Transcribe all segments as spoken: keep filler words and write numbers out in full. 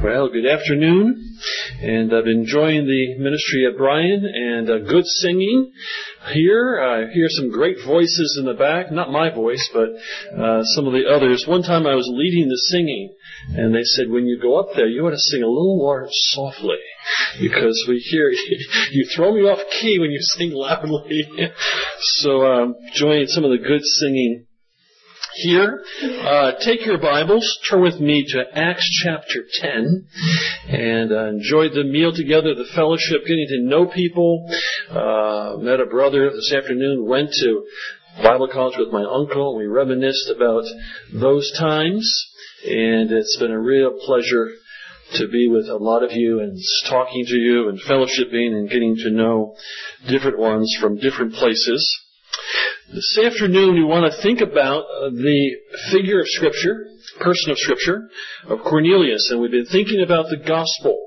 Well, good afternoon, and I've been enjoying the ministry of Brian and uh, good singing here. I hear some great voices in the back, not my voice, but uh, some of the others. One time I was leading the singing, and they said, when you go up there, you ought to sing a little more softly, because we hear you throw me off key when you sing loudly. So um, enjoying some of the good singing here. Uh, take your Bibles, turn with me to Acts chapter ten, and uh, enjoyed the meal together, the fellowship, getting to know people. Uh, met a brother this afternoon, went to Bible college with my uncle, and we reminisced about those times, and it's been a real pleasure to be with a lot of you and talking to you and fellowshipping and getting to know different ones from different places. This afternoon, we want to think about uh, the figure of Scripture, person of Scripture, of Cornelius. And we've been thinking about the gospel.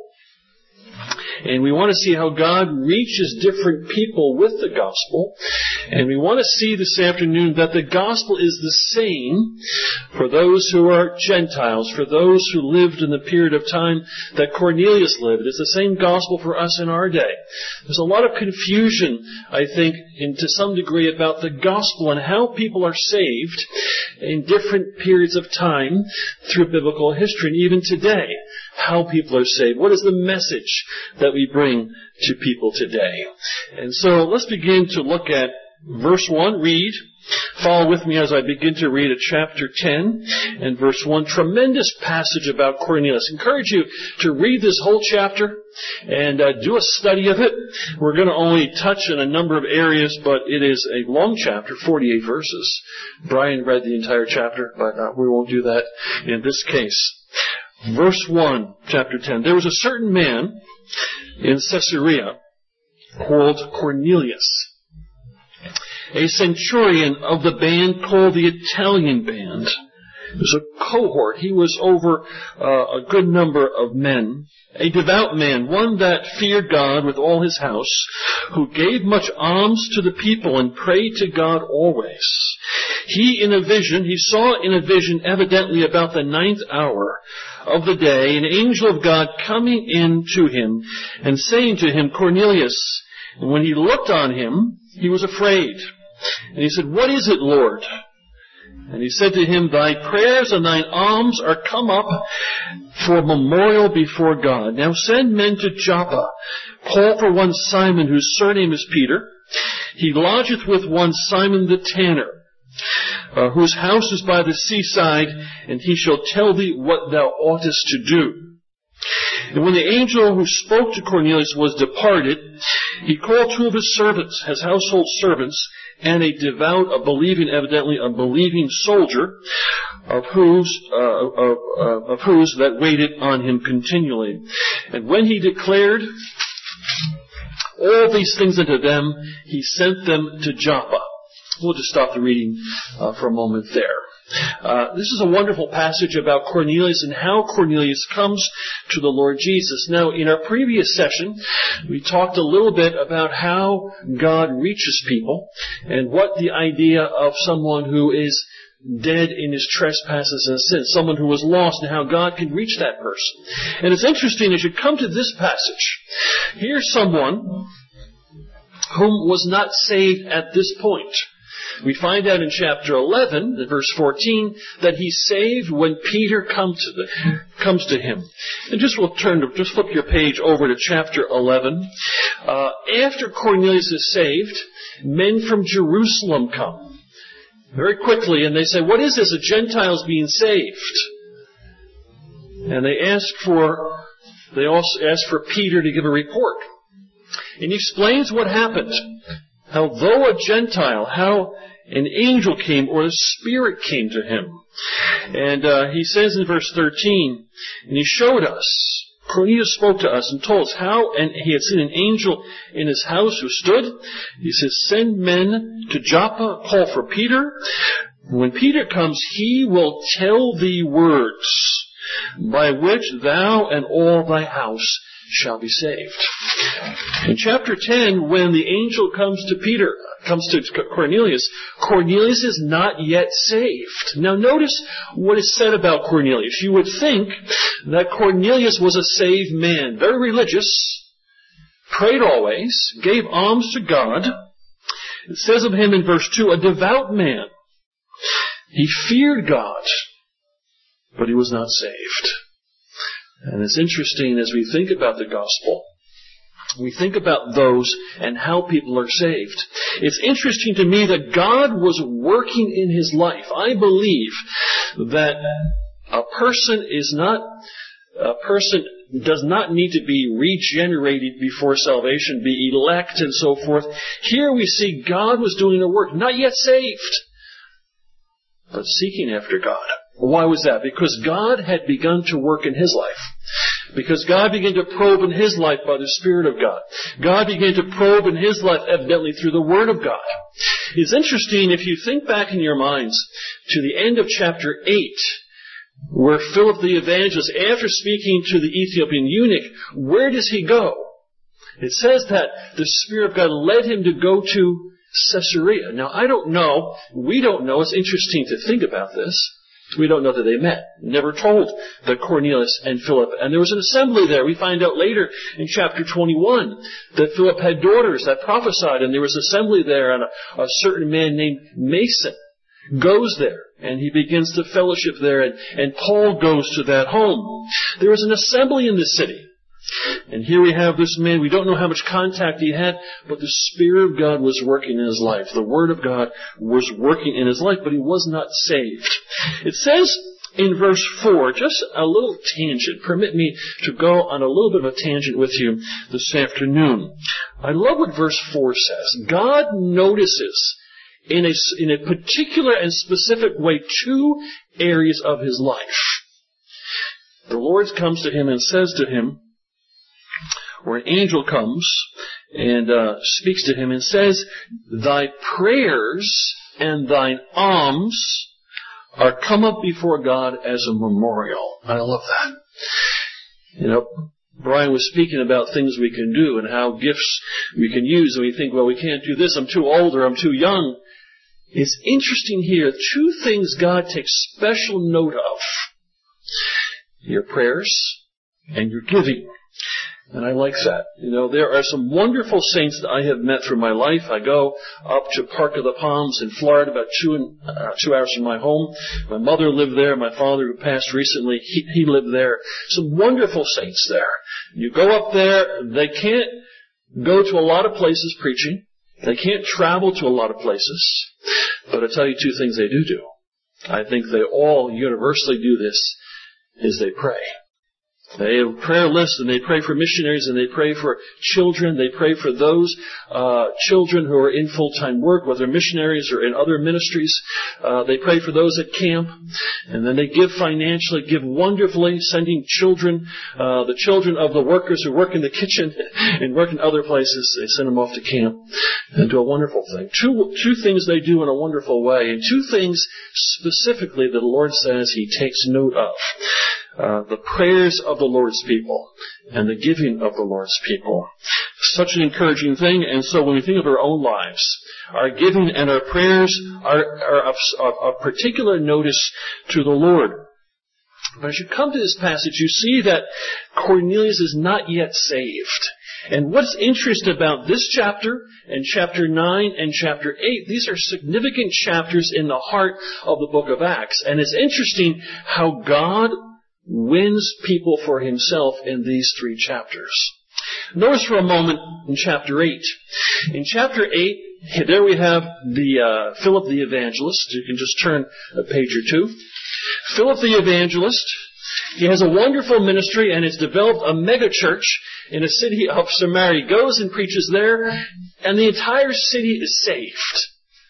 And we want to see how God reaches different people with the gospel. And we want to see this afternoon that the gospel is the same for those who are Gentiles, for those who lived in the period of time that Cornelius lived. It's the same gospel for us in our day. There's a lot of confusion, I think, in, to some degree about the gospel and how people are saved in different periods of time through biblical history, and even today, how people are saved. What is the message that we bring to people today? And so let's begin to look at verse one. Read. Follow with me as I begin to read at chapter ten and verse one. Tremendous passage about Cornelius. I encourage you to read this whole chapter and uh, do a study of it. We're going to only touch on a number of areas, but it is a long chapter, forty-eight verses. Brian read the entire chapter, but uh, we won't do that in this case. Verse one, chapter ten. There was a certain man in Caesarea called Cornelius, a centurion of the band called the Italian band. It was a cohort. He was over uh, a good number of men. A devout man, one that feared God with all his house, who gave much alms to the people and prayed to God always. He in a vision, he saw in a vision evidently about the ninth hour of the day, an angel of God coming in to him and saying to him, Cornelius. And when he looked on him, he was afraid. And he said, What is it, Lord? And he said to him, Thy prayers and thine alms are come up for a memorial before God. Now send men to Joppa. Call for one Simon, whose surname is Peter. He lodgeth with one Simon the tanner, uh, whose house is by the seaside, and he shall tell thee what thou oughtest to do. And when the angel who spoke to Cornelius was departed, he called two of his servants, his household servants, and a devout, a believing, evidently a believing soldier, of whose, uh, of, uh, of whose that waited on him continually. And when he declared all these things unto them, he sent them to Joppa. We'll just stop the reading uh, for a moment there. Uh, this is a wonderful passage about Cornelius and how Cornelius comes to the Lord Jesus. Now, in our previous session, we talked a little bit about how God reaches people and what the idea of someone who is dead in his trespasses and sins, someone who was lost, and how God can reach that person. And it's interesting, as you come to this passage, here's someone whom was not saved at this point. We find out in chapter eleven, verse fourteen, that he's saved when Peter comes to, the, comes to him. And just we'll turn to, just flip your page over to chapter eleven. Uh, after Cornelius is saved, men from Jerusalem come very quickly, and they say, "What is this? A Gentile's being saved?" And they ask for, they also ask for Peter to give a report. And he explains what happened. How though a Gentile, how an angel came or a spirit came to him. And uh, he says in verse thirteen, and he showed us, Cornelius spoke to us and told us how, and he had seen an angel in his house who stood. He says, send men to Joppa, call for Peter. When Peter comes, he will tell thee words by which thou and all thy house shall be saved. In chapter ten, when the angel comes to Peter, comes to Cornelius, Cornelius is not yet saved. Now notice what is said about Cornelius. You would think that Cornelius was a saved man, very religious, prayed always, gave alms to God. It says of him in verse two, a devout man. He feared God, but he was not saved. And it's interesting as we think about the gospel, we think about those and how people are saved. It's interesting to me that God was working in his life. I believe that a person is not, a person does not need to be regenerated before salvation, be elect and so forth. Here we see God was doing a work, not yet saved, but seeking after God. Why was that? Because God had begun to work in his life. Because God began to probe in his life by the Spirit of God. God began to probe in his life evidently through the Word of God. It's interesting if you think back in your minds to the end of chapter eight, where Philip the evangelist, after speaking to the Ethiopian eunuch, where does he go? It says that the Spirit of God led him to go to Caesarea. Now, I don't know. We don't know. It's interesting to think about this. We don't know that they met. Never told that Cornelius and Philip. And there was an assembly there. We find out later in chapter twenty-one that Philip had daughters that prophesied, and there was assembly there, and a, a certain man named Mason goes there, and he begins to fellowship there, and, and Paul goes to that home. There was an assembly in the city. And here we have this man, we don't know how much contact he had, but the Spirit of God was working in his life. The Word of God was working in his life, but he was not saved. It says in verse four, just a little tangent. Permit me to go on a little bit of a tangent with you this afternoon. I love what verse four says. God notices in a, in a particular and specific way two areas of his life. The Lord comes to him and says to him, or an angel comes and uh, speaks to him and says, thy prayers and thine alms are come up before God as a memorial. I love that. You know, Brian was speaking about things we can do and how gifts we can use, and we think, well, we can't do this. I'm too old or I'm too young. It's interesting here. Two things God takes special note of. Your prayers and your giving. And I like that. You know, there are some wonderful saints that I have met through my life. I go up to Park of the Palms in Florida, about two, and, uh, two hours from my home. My mother lived there. My father, who passed recently, he, he lived there. Some wonderful saints there. You go up there, they can't go to a lot of places preaching. They can't travel to a lot of places. But I tell you two things they do do. I think they all universally do this, is they pray. They have prayer lists, and they pray for missionaries, and they pray for children. They pray for those uh children who are in full-time work, whether missionaries or in other ministries. Uh They pray for those at camp. And then they give financially, give wonderfully, sending children, uh the children of the workers who work in the kitchen and work in other places. They send them off to camp and do a wonderful thing. Two, two things they do in a wonderful way, and two things specifically that the Lord says He takes note of. Uh, the prayers of the Lord's people and the giving of the Lord's people. Such an encouraging thing. And so when we think of our own lives, our giving and our prayers are, are of, of, of particular notice to the Lord. But as you come to this passage, you see that Cornelius is not yet saved. And what's interesting about this chapter and chapter nine and chapter eight, these are significant chapters in the heart of the book of Acts. And it's interesting how God wins people for Himself in these three chapters. Notice for a moment in chapter eight. In chapter eight, there we have the uh, Philip the evangelist. You can just turn a page or two. Philip the evangelist, he has a wonderful ministry and has developed a mega church in a city of Samaria. He goes and preaches there, and the entire city is saved.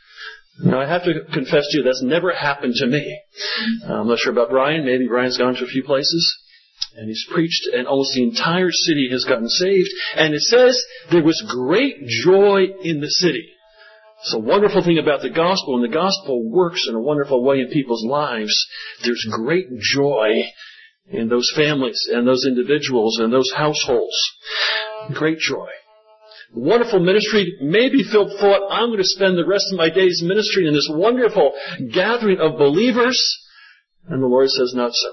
Now, I have to confess to you, that's never happened to me. I'm not sure about Brian. Maybe Brian's gone to a few places, and he's preached, and almost the entire city has gotten saved. And it says there was great joy in the city. It's a wonderful thing about the gospel, and the gospel works in a wonderful way in people's lives. There's great joy in those families and those individuals and those households. Great joy. wonderful ministry. Maybe Philip thought, I'm going to spend the rest of my days ministering in this wonderful gathering of believers. And the Lord says, not so.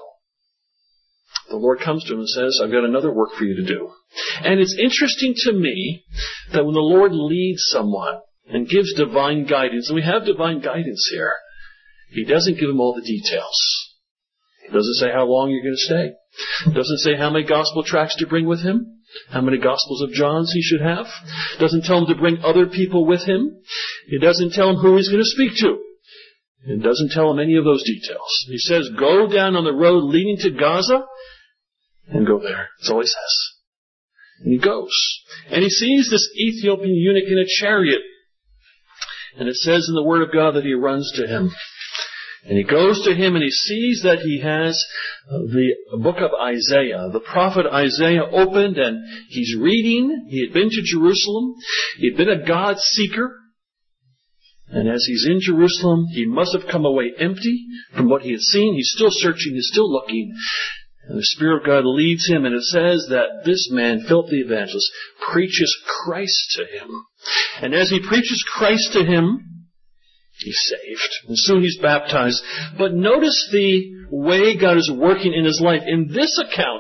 The Lord comes to him and says, I've got another work for you to do. And it's interesting to me that when the Lord leads someone and gives divine guidance, and we have divine guidance here, He doesn't give him all the details. He doesn't say how long you're going to stay. He doesn't say how many gospel tracts to bring with him, how many Gospels of John's he should have. Doesn't tell him to bring other people with him. He doesn't tell him who he's going to speak to. It doesn't tell him any of those details. He says, go down on the road leading to Gaza and go there. That's all he says. And he goes. And he sees this Ethiopian eunuch in a chariot. And it says in the Word of God that he runs to him. And he goes to him and he sees that he has the book of Isaiah. The prophet Isaiah opened and he's reading. He had been to Jerusalem. He had been a God seeker. And as he's in Jerusalem, he must have come away empty from what he had seen. He's still searching. He's still looking. And the Spirit of God leads him, and it says that this man, Philip the evangelist, preaches Christ to him. And as he preaches Christ to him, he's saved. And soon he's baptized. But notice the way God is working in his life. In this account,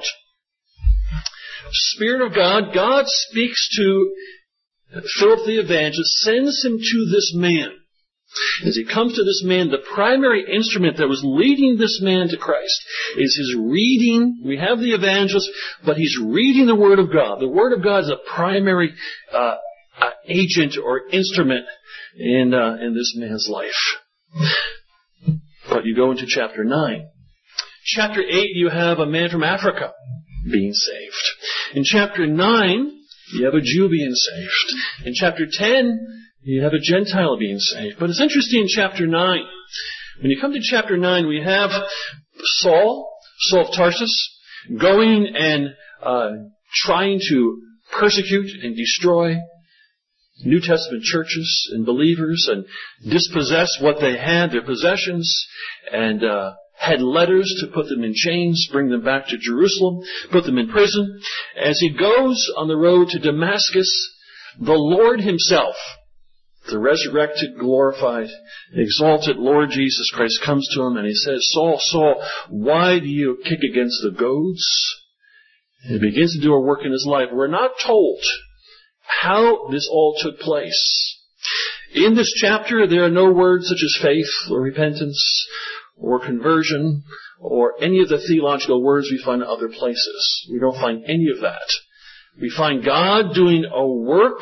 Spirit of God, God speaks to Philip the evangelist, sends him to this man. As he comes to this man, the primary instrument that was leading this man to Christ is his reading. We have the evangelist, but he's reading the Word of God. The Word of God is a primary uh, uh, agent or instrument in uh, in this man's life. But you go into chapter nine. Chapter eight, you have a man from Africa being saved. In chapter nine, you have a Jew being saved. In chapter ten, you have a Gentile being saved. But it's interesting in chapter nine. When you come to chapter nine, we have Saul, Saul of Tarsus, going and uh, trying to persecute and destroy New Testament churches and believers and dispossess what they had, their possessions, and uh, had letters to put them in chains, bring them back to Jerusalem, put them in prison. As he goes on the road to Damascus, the Lord himself, the resurrected, glorified, exalted Lord Jesus Christ comes to him and he says, Saul, Saul, why do you kick against the goads? And he begins to do a work in his life. We're not told how this all took place. In this chapter, there are no words such as faith or repentance or conversion or any of the theological words we find in other places. We don't find any of that. We find God doing a work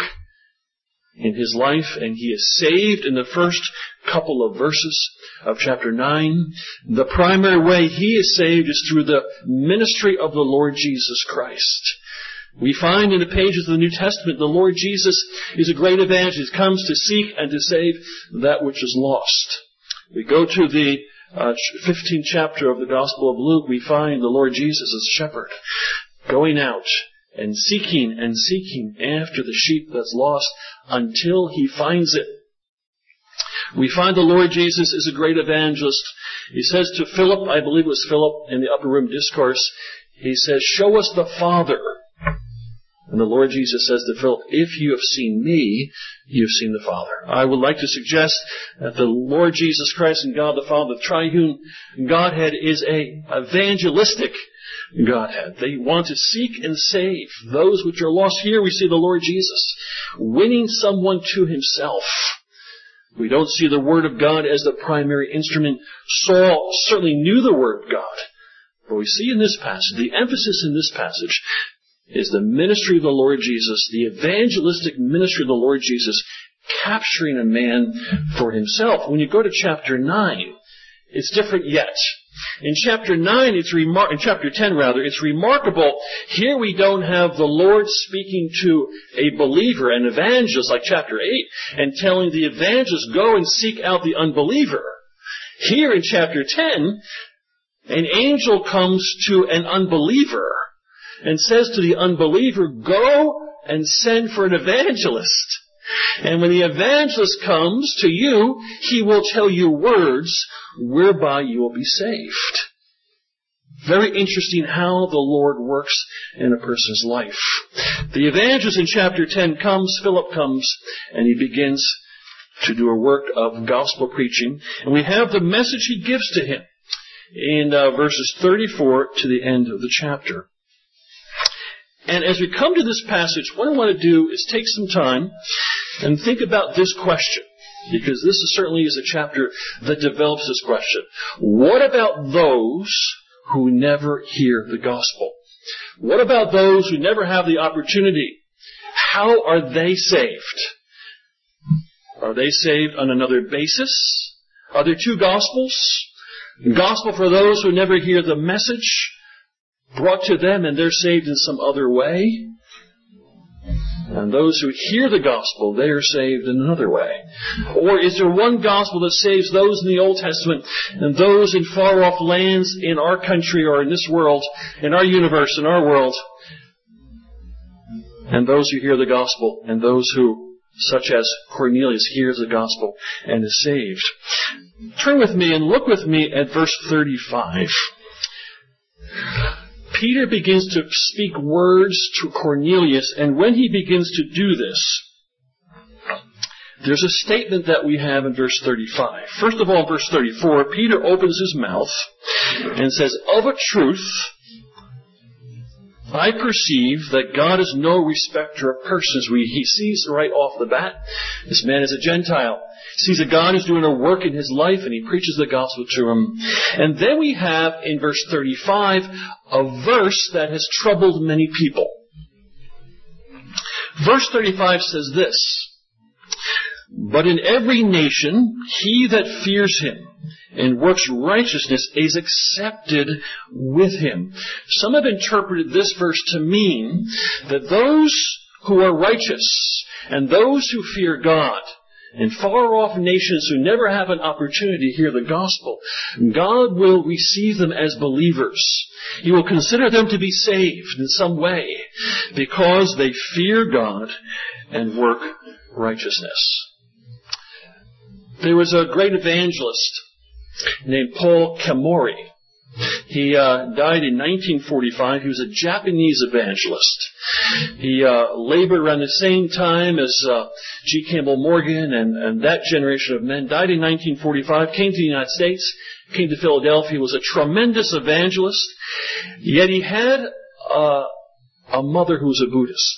in his life, and he is saved in the first couple of verses of chapter nine. The primary way he is saved is through the ministry of the Lord Jesus Christ. We find in the pages of the New Testament the Lord Jesus is a great evangelist, comes to seek and to save that which is lost. We go to the uh, fifteenth chapter of the Gospel of Luke, we find the Lord Jesus as a shepherd, going out and seeking and seeking after the sheep that's lost until he finds it. We find the Lord Jesus is a great evangelist. He says to Philip, I believe it was Philip in the upper room discourse, he says, show us the Father. And the Lord Jesus says to Philip, if you have seen me, you've seen the Father. I would like to suggest that the Lord Jesus Christ and God the Father, the triune Godhead, is a evangelistic Godhead. They want to seek and save those which are lost. Here we see the Lord Jesus winning someone to himself. We don't see the Word of God as the primary instrument. Saul certainly knew the Word of God. But we see in this passage, the emphasis in this passage is the ministry of the Lord Jesus, the evangelistic ministry of the Lord Jesus, capturing a man for himself. When you go to chapter nine, it's different yet. In chapter nine, it's remar- in chapter ten rather, it's remarkable. Here we don't have the Lord speaking to a believer, an evangelist like chapter eight, and telling the evangelist, go and seek out the unbeliever. Here in chapter ten, an angel comes to an unbeliever and says to the unbeliever, go and send for an evangelist. And when the evangelist comes to you, he will tell you words whereby you will be saved. Very interesting how the Lord works in a person's life. The evangelist in chapter ten comes, Philip comes, and he begins to do a work of gospel preaching. And we have the message he gives to him in uh, verses thirty-four to the end of the chapter. And as we come to this passage, what I want to do is take some time and think about this question, because this is certainly is a chapter that develops this question. What about those who never hear the gospel? What about those who never have the opportunity? How are they saved? Are they saved on another basis? Are there two gospels? The gospel for those who never hear the message brought to them and they're saved in some other way. And those who hear the gospel, they are saved in another way. Or is there one gospel that saves those in the Old Testament and those in far off lands in our country or in this world, in our universe, in our world, and those who hear the gospel and those who, such as Cornelius, hears the gospel and is saved? Turn with me and look with me at verse thirty-five. Peter begins to speak words to Cornelius, and when he begins to do this, there's a statement that we have in verse thirty-five. First of all, in verse thirty-four, Peter opens his mouth and says, "Of a truth, I perceive that God is no respecter of persons." We, he sees right off the bat, this man is a Gentile. He sees that God is doing a work in his life, and he preaches the gospel to him. And then we have, in verse thirty-five, a verse that has troubled many people. Verse thirty-five says this, "But in every nation, he that fears him and works righteousness is accepted with him." Some have interpreted this verse to mean that those who are righteous and those who fear God in far-off nations who never have an opportunity to hear the gospel, God will receive them as believers. He will consider them to be saved in some way because they fear God and work righteousness. There was a great evangelist named Paul Kamori. He uh, died in nineteen forty-five. He was a Japanese evangelist. He uh, labored around the same time as uh, G. Campbell Morgan and, and that generation of men. Died in nineteen forty-five, came to the United States, came to Philadelphia. He was a tremendous evangelist. Yet he had uh, a mother who was a Buddhist.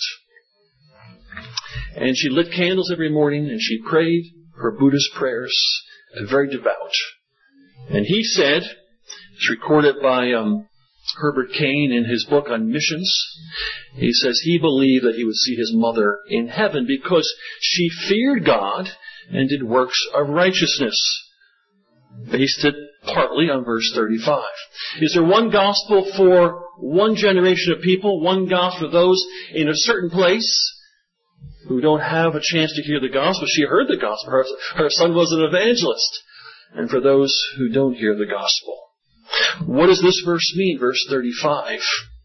And she lit candles every morning and she prayed her Buddhist prayers, and very devout. And he said, it's recorded by um, Herbert Kane in his book on missions, he says he believed that he would see his mother in heaven because she feared God and did works of righteousness. Based it partly on verse thirty-five. Is there one gospel for one generation of people, one gospel for those in a certain place who don't have a chance to hear the gospel? She heard the gospel. Her, her son was an evangelist. And for those who don't hear the gospel. What does this verse mean? Verse thirty-five.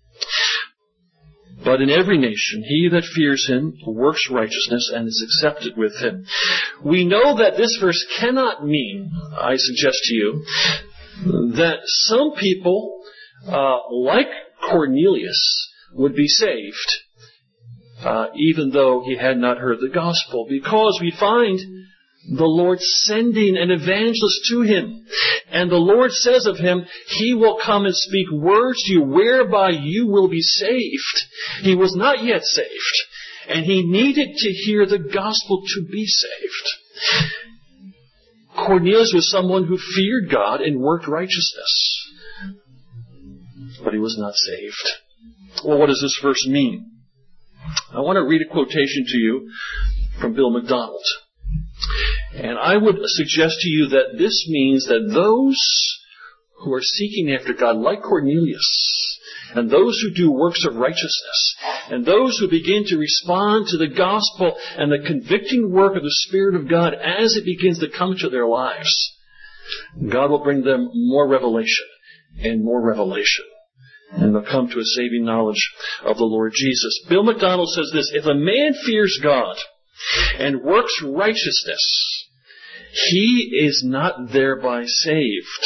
"But in every nation, he that fears him works righteousness and is accepted with him." We know that this verse cannot mean, I suggest to you, that some people, uh, like Cornelius, would be saved, uh, even though he had not heard the gospel, because we find the Lord sending an evangelist to him. And the Lord says of him, he will come and speak words to you whereby you will be saved. He was not yet saved. And he needed to hear the gospel to be saved. Cornelius was someone who feared God and worked righteousness. But he was not saved. Well, what does this verse mean? I want to read a quotation to you from Bill McDonald. And I would suggest to you that this means that those who are seeking after God, like Cornelius, and those who do works of righteousness, and those who begin to respond to the gospel and the convicting work of the Spirit of God as it begins to come to their lives, God will bring them more revelation and more revelation. And they'll come to a saving knowledge of the Lord Jesus. Bill McDonald says this, "If a man fears God and works righteousness, he is not thereby saved.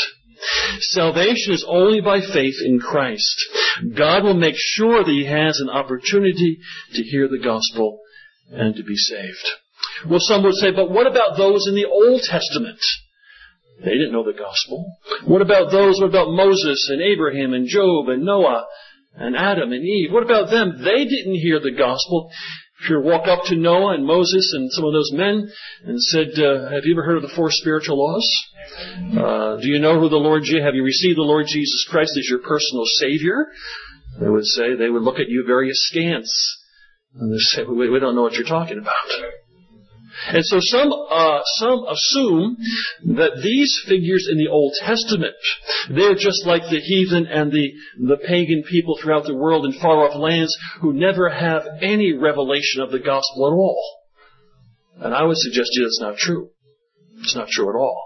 Salvation is only by faith in Christ. God will make sure that he has an opportunity to hear the gospel and to be saved. Well, some would say, but what about those in the Old Testament? They didn't know the gospel. What about those? What about Moses and Abraham and Job and Noah and Adam and Eve? What about them? They didn't hear the gospel. If you walk up to Noah and Moses and some of those men and said, uh, have you ever heard of the four spiritual laws? Uh, do you know who the Lord, have you received the Lord Jesus Christ as your personal Savior? They would say, they would look at you very askance. And they say, we, we don't know what you're talking about. And so some uh, some assume that these figures in the Old Testament, they're just like the heathen and the, the pagan people throughout the world in far-off lands who never have any revelation of the gospel at all. And I would suggest to you that's not true. It's not true at all.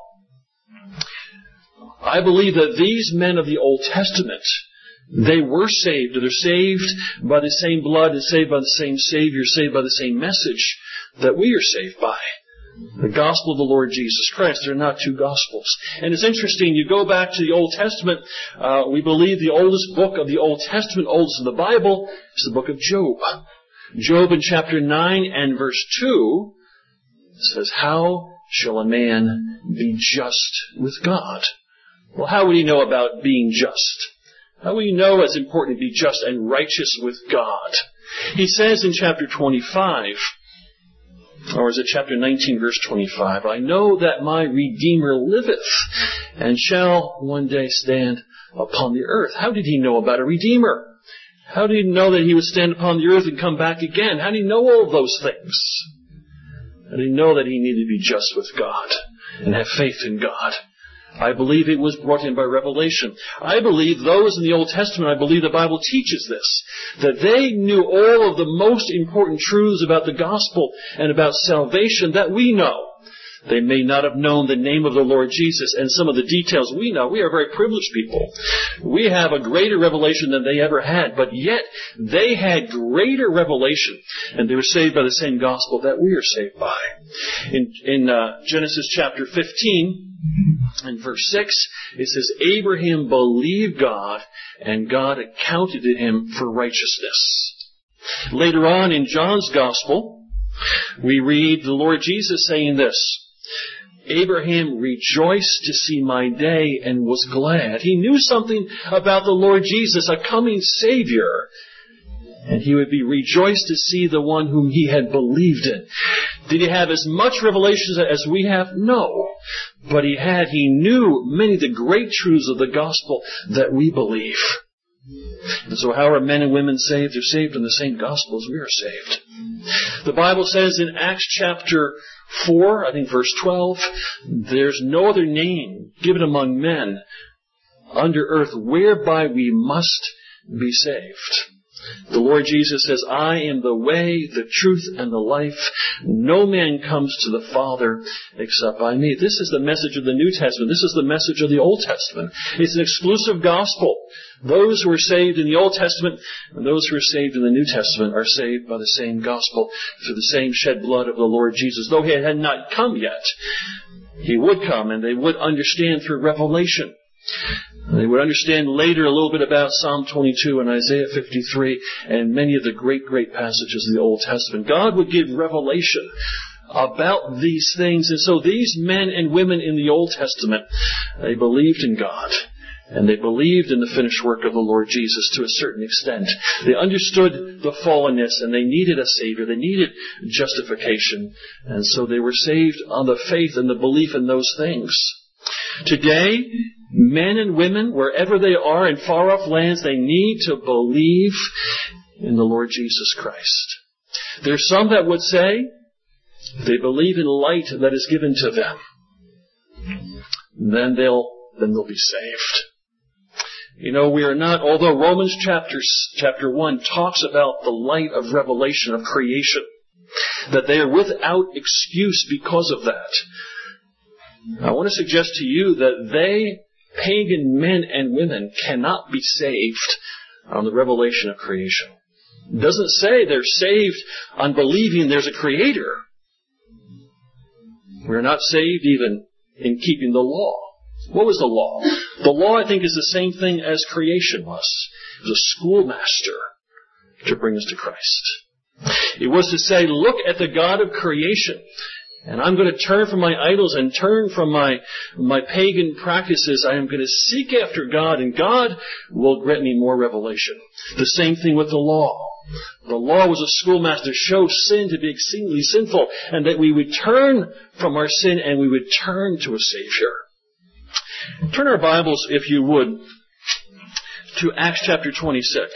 I believe that these men of the Old Testament, they were saved. They're saved by the same blood and saved by the same Savior, saved by the same message that we are saved by. The gospel of the Lord Jesus Christ. They're not two gospels. And it's interesting, you go back to the Old Testament, uh, we believe the oldest book of the Old Testament, oldest of the Bible, is the book of Job. Job in chapter nine and verse two says, how shall a man be just with God? Well, how would he know about being just? How will you know it's important to be just and righteous with God? He says in chapter twenty-five, or is it chapter nineteen, verse twenty-five, I know that my Redeemer liveth, and shall one day stand upon the earth. How did he know about a Redeemer? How did he know that he would stand upon the earth and come back again? How did he know all of those things? How did he know that he needed to be just with God and have faith in God? I believe it was brought in by revelation. I believe those in the Old Testament, I believe the Bible teaches this, that they knew all of the most important truths about the gospel and about salvation that we know. They may not have known the name of the Lord Jesus and some of the details we know. We are very privileged people. We have a greater revelation than they ever had, but yet they had greater revelation, and they were saved by the same gospel that we are saved by. In, in uh, Genesis chapter fifteen, in verse six, it says, Abraham believed God, and God accounted to him for righteousness. Later on in John's Gospel, we read the Lord Jesus saying this, Abraham rejoiced to see my day and was glad. He knew something about the Lord Jesus, a coming Savior, and he would be rejoiced to see the one whom he had believed in. Did he have as much revelation as we have? No. But he had, he knew many of the great truths of the gospel that we believe. And so how are men and women saved? They're saved in the same gospel as we are saved. The Bible says in Acts chapter four, I think verse twelve, there's no other name given among men under earth whereby we must be saved. The Lord Jesus says, I am the way, the truth, and the life. No man comes to the Father except by me. This is the message of the New Testament. This is the message of the Old Testament. It's an exclusive gospel. Those who are saved in the Old Testament and those who are saved in the New Testament are saved by the same gospel through the same shed blood of the Lord Jesus. Though he had not come yet, he would come, and they would understand through revelation. They would understand later a little bit about Psalm twenty-two and Isaiah fifty-three and many of the great, great passages of the Old Testament. God would give revelation about these things. And so these men and women in the Old Testament, they believed in God. And they believed in the finished work of the Lord Jesus to a certain extent. They understood the fallenness, and they needed a Savior. They needed justification. And so they were saved on the faith and the belief in those things. Today, men and women, wherever they are in far-off lands, they need to believe in the Lord Jesus Christ. There's some that would say they believe in light that is given to them. Then they'll, then they'll be saved. You know, we are not, although Romans chapter, chapter one talks about the light of revelation of creation, that they are without excuse because of that. I want to suggest to you that they, pagan men and women, cannot be saved on the revelation of creation. It doesn't say they're saved on believing there's a creator. We're not saved even in keeping the law. What was the law? The law, I think, is the same thing as creation was. It was a schoolmaster to bring us to Christ. It was to say, look at the God of creation, and I'm going to turn from my idols and turn from my, my pagan practices. I am going to seek after God, and God will grant me more revelation. The same thing with the law. The law was a schoolmaster to show sin to be exceedingly sinful, and that we would turn from our sin and we would turn to a Savior. Turn our Bibles, if you would, to Acts chapter twenty-six.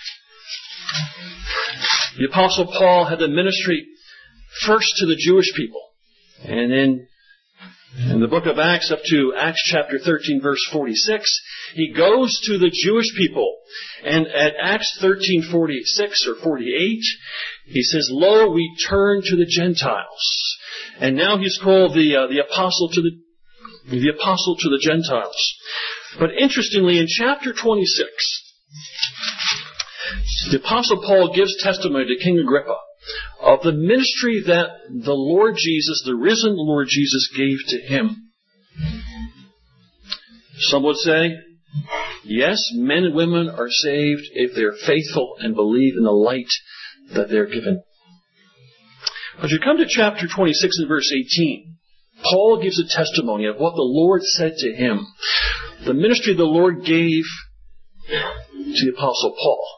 The Apostle Paul had the ministry first to the Jewish people, and then in the book of Acts up to Acts chapter thirteen verse forty-six, he goes to the Jewish people. And at Acts thirteen forty-six or forty-eight, he says, "Lo, we turn to the Gentiles." And now he's called the uh, the apostle to the the apostle to the Gentiles. But interestingly, in chapter twenty-six, the Apostle Paul gives testimony to King Agrippa of the ministry that the Lord Jesus, the risen Lord Jesus, gave to him. Some would say, yes, men and women are saved if they're faithful and believe in the light that they're given. But you come to chapter twenty-six and verse eighteen, Paul gives a testimony of what the Lord said to him, the ministry the Lord gave to the Apostle Paul.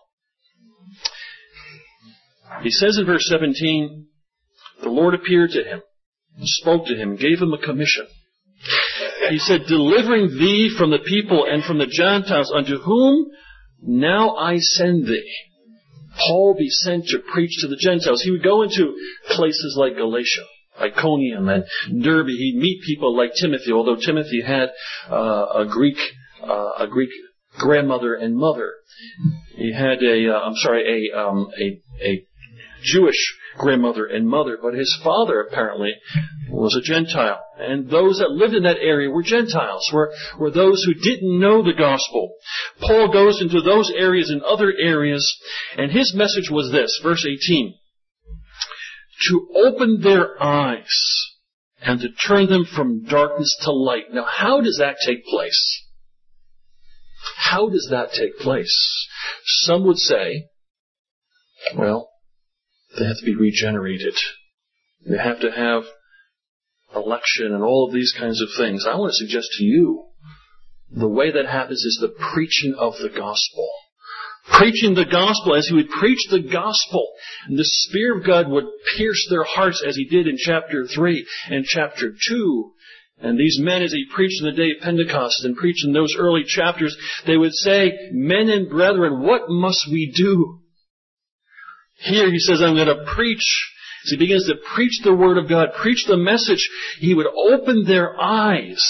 He says in verse seventeen, the Lord appeared to him, spoke to him, gave him a commission. He said, delivering thee from the people and from the Gentiles, unto whom now I send thee. Paul be sent to preach to the Gentiles. He would go into places like Galatia, Iconium, and Derbe. He'd meet people like Timothy, although Timothy had uh, a Greek uh, a Greek grandmother and mother. He had a uh, I'm sorry a um, a a Jewish grandmother and mother, but his father apparently was a Gentile. And those that lived in that area were Gentiles, were, were those who didn't know the gospel. Paul goes into those areas and other areas, and his message was this, verse eighteen, to open their eyes and to turn them from darkness to light. Now, how does that take place? How does that take place? Some would say, well, they have to be regenerated. They have to have election and all of these kinds of things. I want to suggest to you, the way that happens is the preaching of the gospel. Preaching the gospel, as he would preach the gospel, and the Spirit of God would pierce their hearts as he did in chapter three and chapter two. And these men, as he preached on the day of Pentecost and preached in those early chapters, they would say, men and brethren, what must we do? Here he says, I'm going to preach. As he begins to preach the Word of God, preach the message, he would open their eyes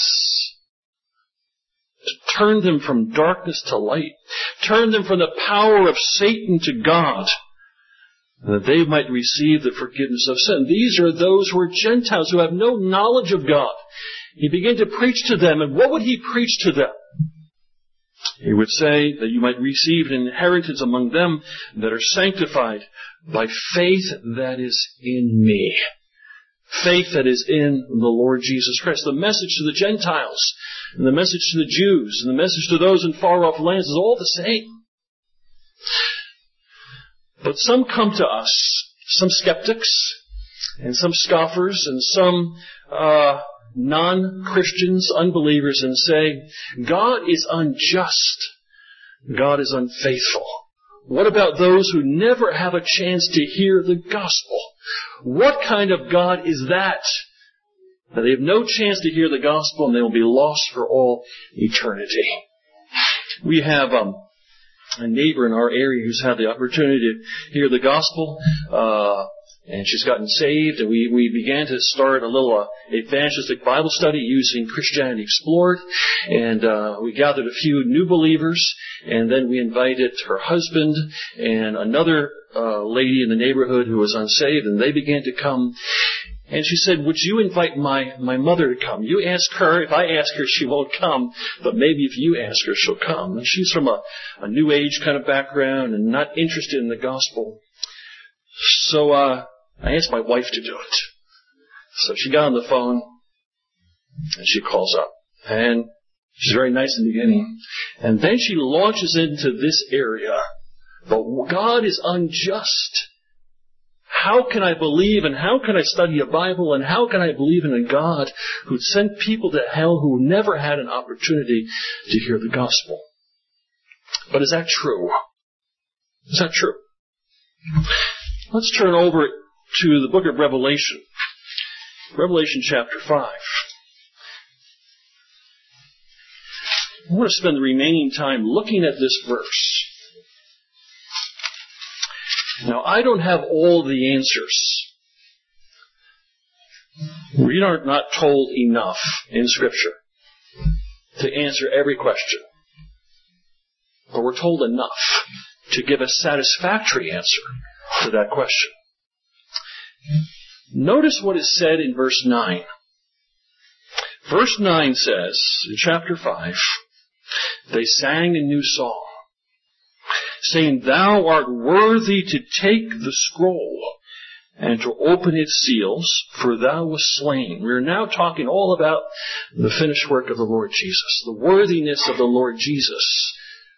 to turn them from darkness to light, turn them from the power of Satan to God, that they might receive the forgiveness of sin. These are those who are Gentiles, who have no knowledge of God. He began to preach to them, and what would he preach to them? He would say that you might receive an inheritance among them that are sanctified by faith that is in me. Faith that is in the Lord Jesus Christ. The message to the Gentiles, and the message to the Jews, and the message to those in far-off lands is all the same. But some come to us, some skeptics, and some scoffers, and some uh non-Christians, unbelievers, and say, God is unjust. God is unfaithful. What about those who never have a chance to hear the gospel? What kind of God is that? That they have no chance to hear the gospel and they will be lost for all eternity. We have um, a neighbor in our area who's had the opportunity to hear the gospel. Uh, And she's gotten saved, and we, we began to start a little uh, evangelistic Bible study using Christianity Explored. And uh, we gathered a few new believers, and then we invited her husband and another uh, lady in the neighborhood who was unsaved, and they began to come. And she said, would you invite my, my mother to come? You ask her. If I ask her, she won't come. But maybe if you ask her, she'll come. And she's from a, a New Age kind of background and not interested in the gospel. So uh I asked my wife to do it. So she got on the phone, and she calls up. And She's very nice in the beginning. And then she launches into this area. But God is unjust. How can I believe and how can I study a Bible and how can I believe in a God who'd send people to hell who never had an opportunity to hear the gospel? But is that true? Is that true? Let's turn over to the book of Revelation. Revelation chapter five. I want to spend the remaining time looking at this verse. Now, I don't have all the answers. We are not told enough in Scripture to answer every question. But we're told enough to give a satisfactory answer to that question. Notice what is said in verse nine. Verse nine says, in chapter five, they sang a new song, saying, Thou art worthy to take the scroll and to open its seals, for thou wast slain. We are now talking all about the finished work of the Lord Jesus, the worthiness of the Lord Jesus.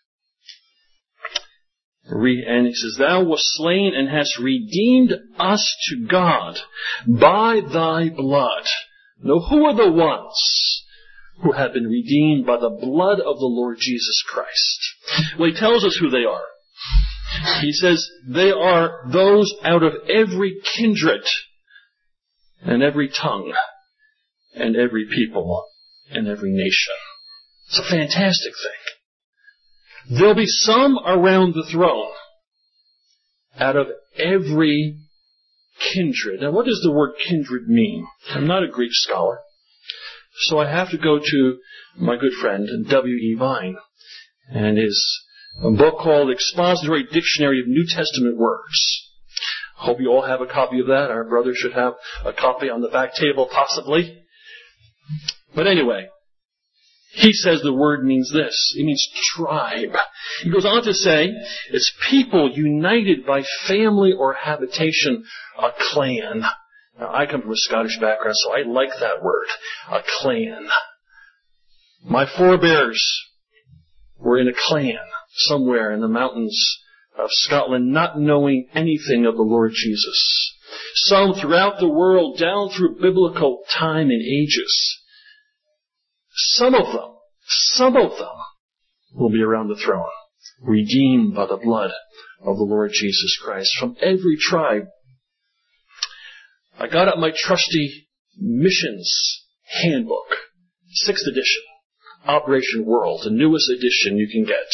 And he says, Thou wast slain and hast redeemed us to God by thy blood. Now, who are the ones who have been redeemed by the blood of the Lord Jesus Christ? Well, he tells us who they are. He says they are those out of every kindred and every tongue and every people and every nation. It's a fantastic thing. There'll be some around the throne out of every kindred. Now, what does the word kindred mean? I'm not a Greek scholar, so I have to go to my good friend W E Vine and his a book called Expository Dictionary of New Testament Words. I hope you all have a copy of that. Our brother should have a copy on the back table, possibly. But anyway, he says the word means this. It means tribe. He goes on to say, it's people united by family or habitation, a clan. Now, I come from a Scottish background, so I like that word, a clan. My forebears were in a clan somewhere in the mountains of Scotland, not knowing anything of the Lord Jesus. Some throughout the world, down through biblical time and ages. Some of them, some of them will be around the throne, redeemed by the blood of the Lord Jesus Christ from every tribe. I got out my trusty missions handbook, sixth edition, Operation World, the newest edition you can get.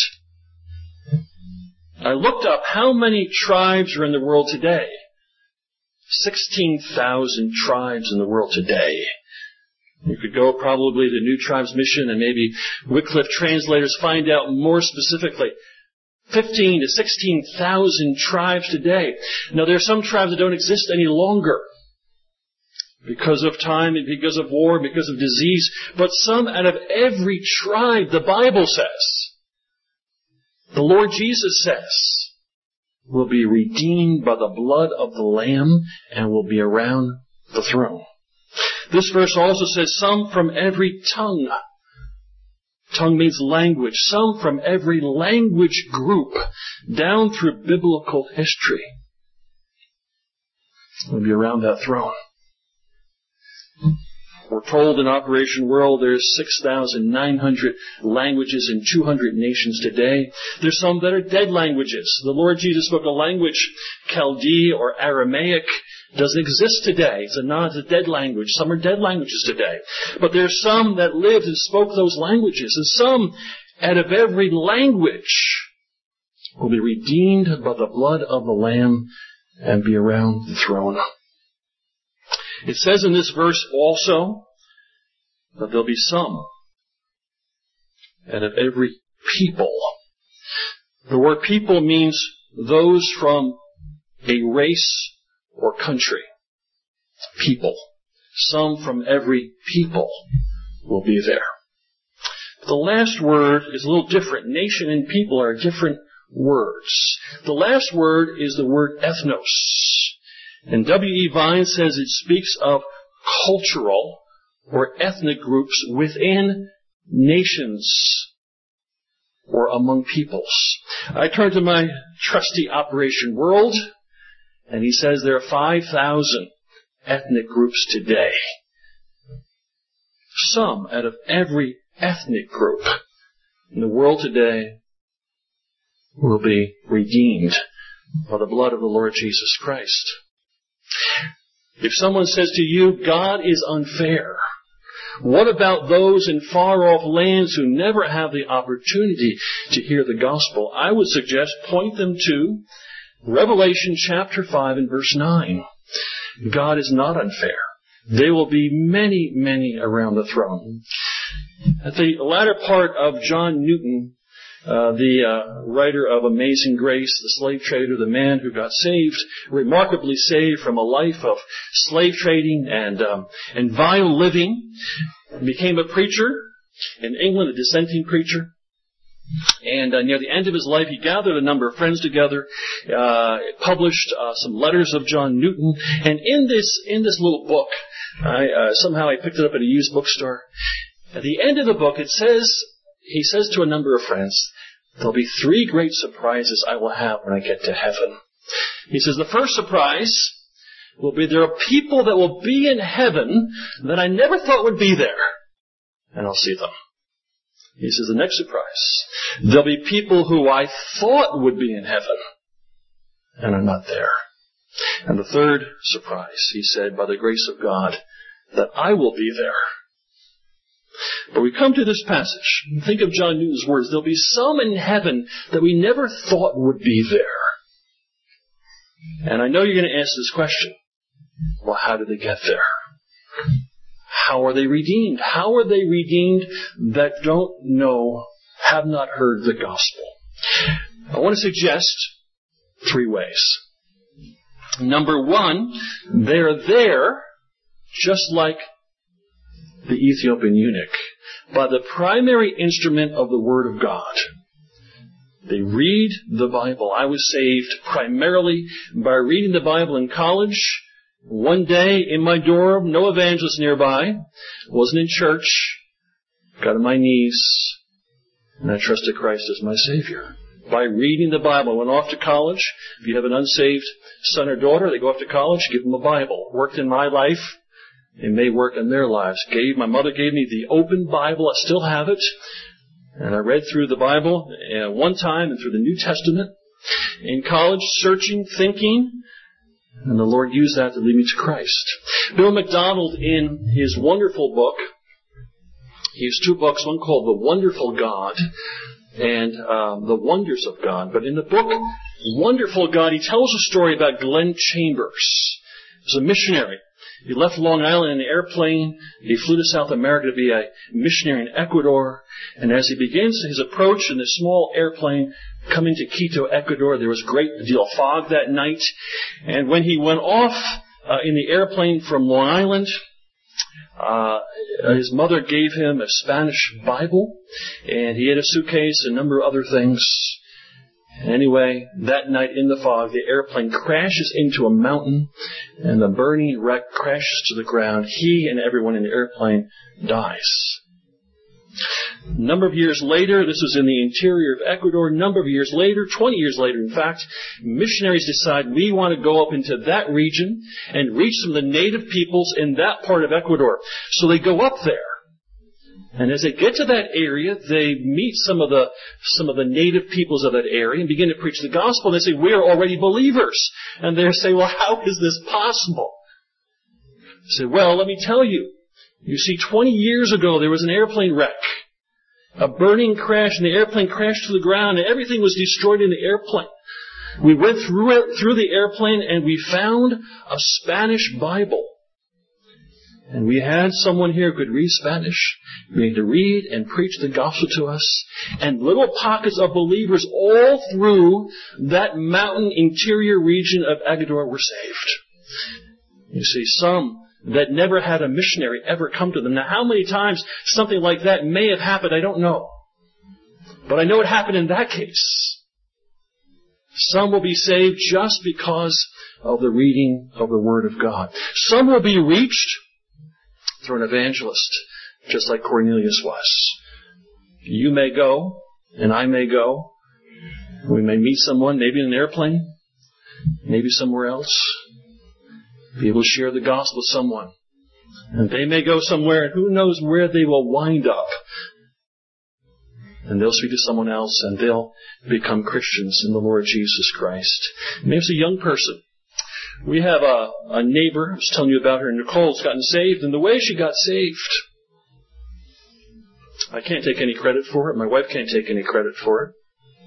I looked up how many tribes are in the world today. sixteen thousand tribes in the world today. You could go probably to New Tribes Mission and maybe Wycliffe translators find out more specifically. fifteen to sixteen thousand tribes today. Now, there are some tribes that don't exist any longer because of time and because of war, because of disease. But some out of every tribe, the Bible says, the Lord Jesus says, will be redeemed by the blood of the Lamb and will be around the throne. This verse also says some from every tongue. Tongue means language. Some from every language group down through biblical history will be around that throne. We're told in Operation World there's six thousand nine hundred languages in two hundred nations today. There's some that are dead languages. The Lord Jesus spoke a language, Chaldee or Aramaic, doesn't exist today. It's a non, it's a dead language. Some are dead languages today. But there's some that lived and spoke those languages. And some out of every language will be redeemed by the blood of the Lamb and be around the throne. It says in this verse also that there'll be some out of every people. The word people means those from a race or country. People. Some from every people will be there. The last word is a little different. Nation and people are different words. The last word is the word ethnos. And W E Vine says it speaks of cultural or ethnic groups within nations or among peoples. I turn to my trusty Operation World, and he says there are five thousand ethnic groups today. Some out of every ethnic group in the world today will be redeemed by the blood of the Lord Jesus Christ. If someone says to you, God is unfair, what about those in far-off lands who never have the opportunity to hear the gospel? I would suggest point them to Revelation chapter five and verse nine. God is not unfair. There will be many, many around the throne. At the latter part of John Newton, uh, the uh, writer of Amazing Grace, the slave trader, the man who got saved, remarkably saved from a life of slave trading and um, and vile living, became a preacher in England, a dissenting preacher. And uh, near the end of his life, he gathered a number of friends together, uh, published uh, some letters of John Newton, and in this in this little book, I, uh, somehow I picked it up at a used bookstore. At the end of the book, it says, he says to a number of friends, there'll be three great surprises I will have when I get to heaven. He says, the first surprise will be there are people that will be in heaven that I never thought would be there, and I'll see them. He says, the next surprise, there'll be people who I thought would be in heaven, and are not there. And the third surprise, he said, by the grace of God, that I will be there. But we come to this passage, and think of John Newton's words, there'll be some in heaven that we never thought would be there. And I know you're going to ask this question, well, how did they get there? How are they redeemed? How are they redeemed that don't know, have not heard the gospel? I want to suggest three ways. Number one, they're there just like the Ethiopian eunuch by the primary instrument of the Word of God. They read the Bible. I was saved primarily by reading the Bible in college. One day in my dorm, no evangelist nearby, wasn't in church, got on my knees, and I trusted Christ as my Savior. By reading the Bible, I went off to college. If you have an unsaved son or daughter, they go off to college, give them a Bible. Worked in my life, it may work in their lives. Gave, my mother gave me the open Bible, I still have it, and I read through the Bible uh, one time and through the New Testament. In college, searching, thinking, and the Lord used that to lead me to Christ. Bill McDonald, in his wonderful book, he has two books, one called The Wonderful God and um, The Wonders of God. But in the book, Wonderful God, he tells a story about Glenn Chambers. He was a missionary. He left Long Island in an airplane. He flew to South America to be a missionary in Ecuador. And as he begins his approach in this small airplane coming to Quito, Ecuador, there was a great deal of fog that night. And when he went off uh, in the airplane from Long Island, uh, his mother gave him a Spanish Bible, and he had a suitcase, a number of other things. Anyway, that night in the fog, the airplane crashes into a mountain, and the burning wreck crashes to the ground. He and everyone in the airplane dies. A number of years later, this was in the interior of Ecuador, a number of years later, twenty years later in fact, missionaries decide we want to go up into that region and reach some of the native peoples in that part of Ecuador. So they go up there. And as they get to that area, they meet some of the some of the native peoples of that area and begin to preach the gospel. And they say, we are already believers. And they say, well, how is this possible? They say, well, let me tell you. You see, twenty years ago, there was an airplane wreck. A burning crash, and the airplane crashed to the ground, and everything was destroyed in the airplane. We went through it, through the airplane, and we found a Spanish Bible. And we had someone here who could read Spanish. We had to read and preach the gospel to us. And little pockets of believers all through that mountain interior region of Ecuador were saved. You see, some that never had a missionary ever come to them. Now, how many times something like that may have happened, I don't know. But I know it happened in that case. Some will be saved just because of the reading of the Word of God. Some will be reached through an evangelist, just like Cornelius was. You may go, and I may go. We may meet someone, maybe in an airplane, maybe somewhere else. Be able to share the gospel with someone. And they may go somewhere, and who knows where they will wind up. And they'll speak to someone else, and they'll become Christians in the Lord Jesus Christ. Maybe it's a young person. We have a, a neighbor, I was telling you about her, Nicole's gotten saved, and the way she got saved, I can't take any credit for it. My wife can't take any credit for it.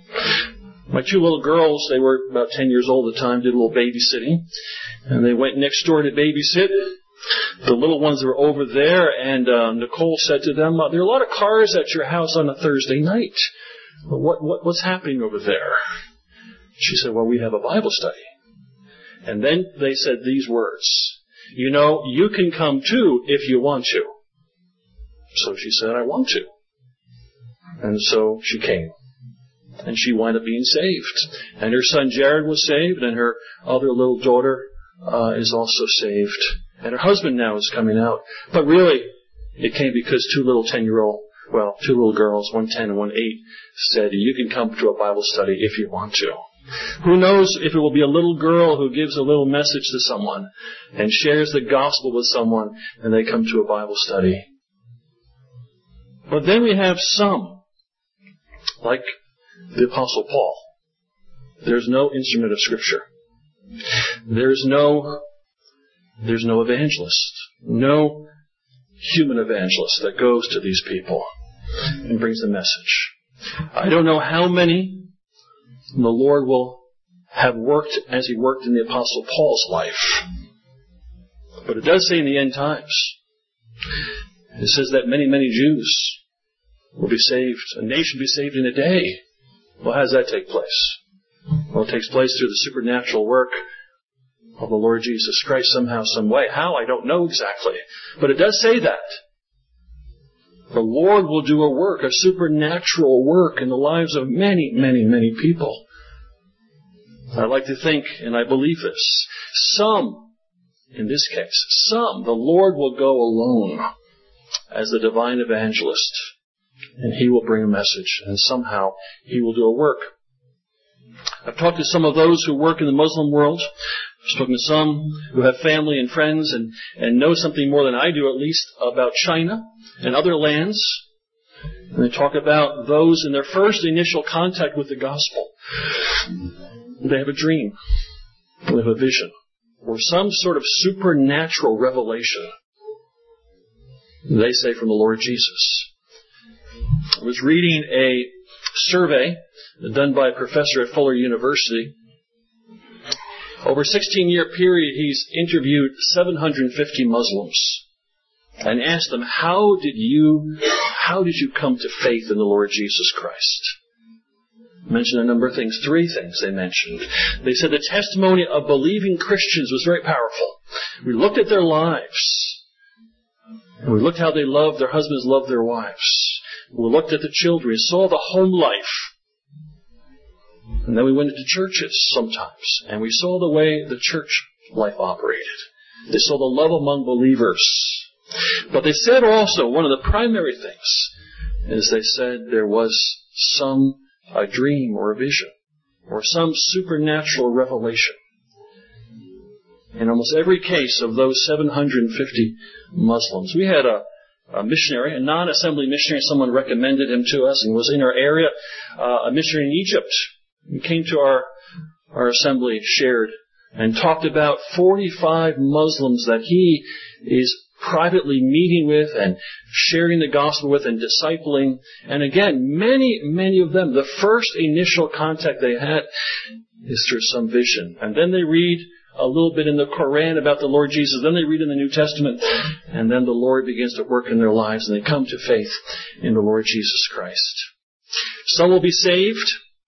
My two little girls, they were about ten years old at the time, did a little babysitting, and they went next door to babysit. The little ones were over there, and uh, Nicole said to them, there are a lot of cars at your house on a Thursday night. Well, what, what what's happening over there? She said, well, we have a Bible study. And then they said these words, you know, you can come too if you want to. So she said, I want to. And so she came. And she wound up being saved. And her son Jared was saved, and her other little daughter uh, is also saved. And her husband now is coming out. But really, it came because two little ten-year-old, well, two little girls, one ten and one eight, said, you can come to a Bible study if you want to. Who knows if it will be a little girl who gives a little message to someone and shares the gospel with someone, and they come to a Bible study. But then we have some, like the Apostle Paul. There's no instrument of Scripture. There's no, there's no evangelist. No human evangelist that goes to these people and brings the message. I don't know how many the Lord will have worked as He worked in the Apostle Paul's life. But it does say in the end times, it says that many, many Jews will be saved. A nation will be saved in a day. Well, how does that take place? Well, it takes place through the supernatural work of the Lord Jesus Christ somehow, some way. How? I don't know exactly. But it does say that. The Lord will do a work, a supernatural work in the lives of many, many, many people. I like to think, and I believe this, some, in this case, some, the Lord will go alone as the divine evangelist, and He will bring a message, and somehow He will do a work. I've talked to some of those who work in the Muslim world. I've spoken to some who have family and friends and, and know something more than I do, at least, about China and other lands. And they talk about those in their first initial contact with the gospel. They have a dream. They have a vision. Or some sort of supernatural revelation. They say from the Lord Jesus. I was reading a survey done by a professor at Fuller University. Over a sixteen-year period, he's interviewed seven hundred fifty Muslims and asked them, how did you, how did you come to faith in the Lord Jesus Christ? Mentioned a number of things. Three things they mentioned. They said the testimony of believing Christians was very powerful. We looked at their lives. And we looked how they loved, their husbands loved their wives. We looked at the children. We saw the home life. And then we went into churches sometimes, and we saw the way the church life operated. They saw the love among believers. But they said also, one of the primary things is they said there was some a dream or a vision or some supernatural revelation. In almost every case of those seven hundred fifty Muslims, we had a A missionary, a non-assembly missionary, someone recommended him to us and was in our area, uh, a missionary in Egypt. He came to our, our assembly, shared, and talked about forty-five Muslims that he is privately meeting with and sharing the gospel with and discipling. And again, many, many of them, the first initial contact they had is through some vision. And then they read a little bit in the Quran about the Lord Jesus. Then they read in the New Testament. And then the Lord begins to work in their lives and they come to faith in the Lord Jesus Christ. Some will be saved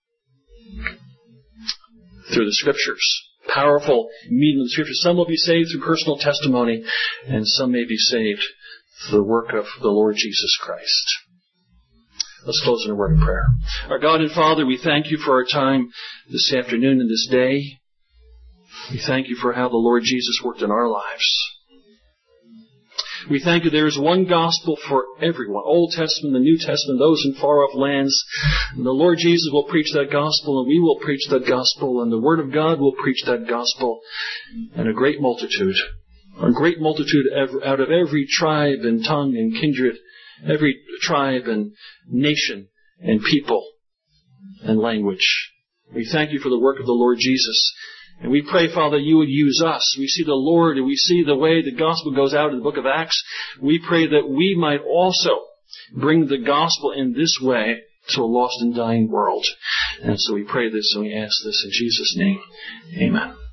through the Scriptures. Powerful medium of the Scriptures. Some will be saved through personal testimony. And some may be saved through the work of the Lord Jesus Christ. Let's close in a word of prayer. Our God and Father, we thank you for our time this afternoon and this day. We thank you for how the Lord Jesus worked in our lives. We thank you there is one gospel for everyone. Old Testament, the New Testament, those in far off lands. And the Lord Jesus will preach that gospel, and we will preach that gospel, and the Word of God will preach that gospel. And a great multitude, a great multitude out of every tribe and tongue and kindred, every tribe and nation and people and language. We thank you for the work of the Lord Jesus. And we pray, Father, that you would use us. We see the Lord and we see the way the gospel goes out in the book of Acts. We pray that we might also bring the gospel in this way to a lost and dying world. And so we pray this and we ask this in Jesus' name. Amen.